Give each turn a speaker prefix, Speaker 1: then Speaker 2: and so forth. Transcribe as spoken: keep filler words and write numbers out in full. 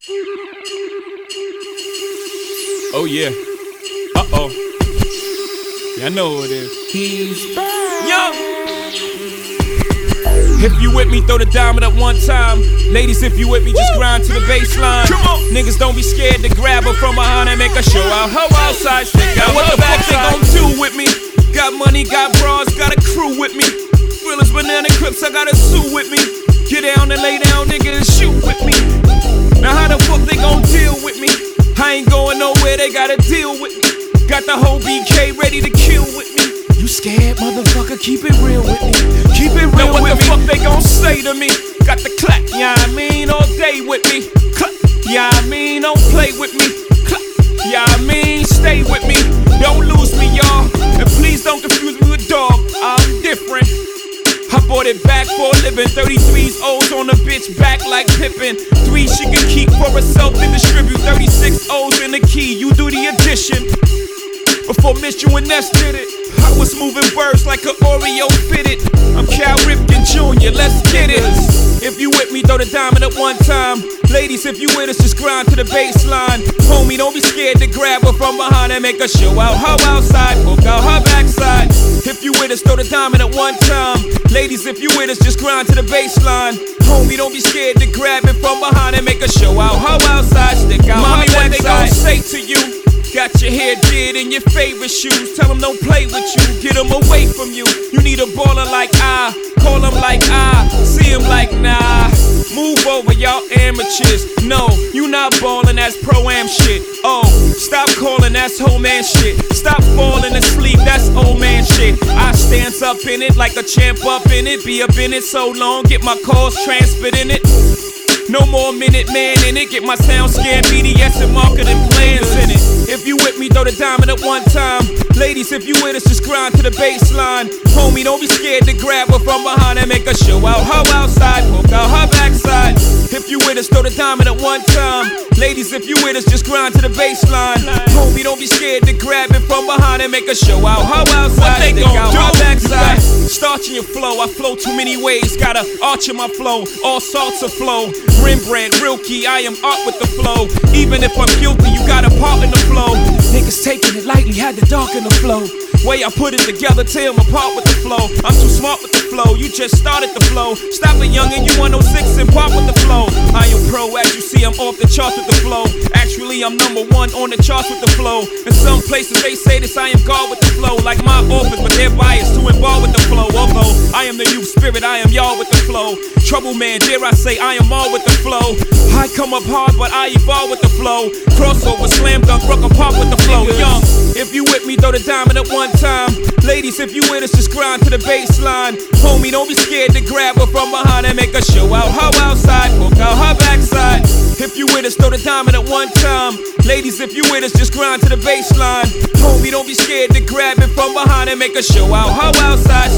Speaker 1: Oh yeah. Uh-oh. Yeah, I know who it is.
Speaker 2: He's back.
Speaker 1: Yo! If you with me, throw the diamond up one time. Ladies, if you with me, just grind to the baseline. Niggas don't be scared to grab her from behind and make her show out. Her outside stick out. What the fuck they gon' do with me? Got money, got bras, got a crew with me. Realest banana clips, I got a suit with me. Get down and lay down, nigga, and shoot with me. Now how the fuck they gon' deal with me? I ain't going nowhere, they gotta deal with me. Got the whole B K ready to kill with me. You scared, motherfucker, keep it real with me. Keep it real now what with the me. Fuck they gon' say to me? Got the clap, yeah I mean, all day with me. Clap, yeah I mean, don't play with me. Clap, yeah I mean, stay with me. Don't lose me, y'all. And please don't confuse me with dog. I'm different. I bought it back for a living. thirty-threes O's on a bitch back like Pippin. Three she can keep for herself and distribute. thirty-six O's in the key, you do the addition. Before Mitch you and Ness did it, I was moving birds like an Oreo fitted. I'm Cal Ripken Junior, let's get it. If you with me, throw the diamond up one time. Ladies, if you with us, just grind to the baseline. Homie, don't be scared to grab her from behind and make her show out her outside, poke out her backside. If you with us, throw the diamond at one time. Ladies, if you with us, just grind to the baseline. Homie, don't be scared to grab it from behind and make her show out her outside, stick out Mommy, her backside. What they gon' say to you? Got your hair did in your favorite shoes. Tell them don't play with you, get them away from you. You need a baller like I, call them like I, see them like nah. Move over, y'all amateurs. No, you not ballin', that's pro-am shit. Oh, stop calling, that's whole man shit. Stop falling asleep, that's old man shit. I stands up in it like a champ up in it. Be up in it so long, get my calls transferred in it. No more Minute Man in it. Get my sound scan, B D S and marketing plans in it. If you with me, throw the diamond at one time. Ladies, if you with us, just grind to the baseline. Homie, don't be scared to grab her from behind and make her show out her outside, poke out her backside. If you with us, throw the diamond at one time. Ladies, if you with us, just grind to the baseline. Homie, don't be scared to grab it from behind and make her show out her outside, what they gon' do? Her backside. Starching your flow, I flow too many ways. Gotta arch in my flow, all sorts of flow. Rembrandt, Rilke, I am art with the flow. Even if I'm guilty, you got a part in the flow. Niggas taking it lightly, had to darken the flow. Way I put it together, tear them apart with the flow. I'm too smart with the flow, you just started the flow. Stop it, youngin', you one oh six and pop with the flow. I am pro, as you see, I'm off the charts with the flow. Actually, I'm number one on the charts with the flow. In some places, they say this, I am God with the flow. Like my office, but they're biased to involve with the flow. Although, I am the youth spirit, I am y'all with the flow. Trouble man, dare I say, I am all with the flow. I come up hard, but I evolve with the flow. Crossover, slam dunk, rock apart with the flow. Young, if you with me, throw the diamond at one time. Ladies, if you with us, just grind to the baseline. Homie, don't be scared to grab her from behind and make her show out her outside, poke out her backside. If you with us, throw the diamond at one time. Ladies, if you with us, just grind to the baseline. Homie, don't be scared to grab it from behind and make her show out her outside,